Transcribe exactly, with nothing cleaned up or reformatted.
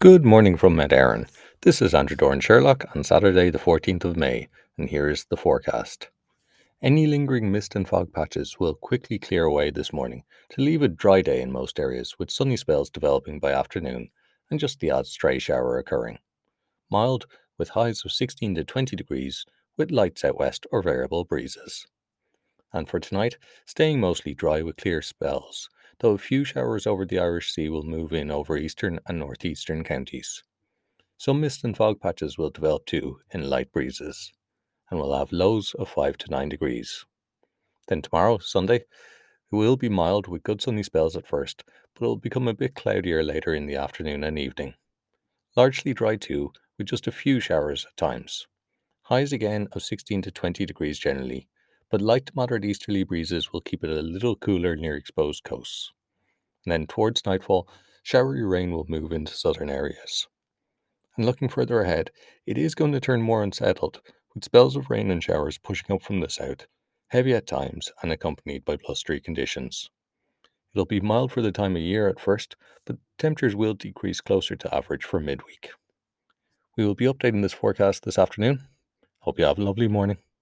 Good morning from Mount Erin. This is Andrew Doran Sherlock on Saturday, the fourteenth of May, and here is the forecast. Any lingering mist and fog patches will quickly clear away this morning to leave a dry day in most areas, with sunny spells developing by afternoon and just the odd stray shower occurring. Mild, with highs of sixteen to twenty degrees, with light southwest or variable breezes. And for tonight, staying mostly dry with clear spells, though a few showers over the Irish Sea will move in over eastern and northeastern counties. Some mist and fog patches will develop too in light breezes, and we'll have lows of five to nine degrees. Then tomorrow, Sunday, it will be mild with good sunny spells at first, but it will become a bit cloudier later in the afternoon and evening. Largely dry too, with just a few showers at times. Highs again of sixteen to twenty degrees generally, but light to moderate easterly breezes will keep it a little cooler near exposed coasts. And then towards nightfall, showery rain will move into southern areas. And looking further ahead, it is going to turn more unsettled, with spells of rain and showers pushing up from the south, heavy at times and accompanied by blustery conditions. It'll be mild for the time of year at first, but temperatures will decrease closer to average for midweek. We will be updating this forecast this afternoon. Hope you have a lovely morning.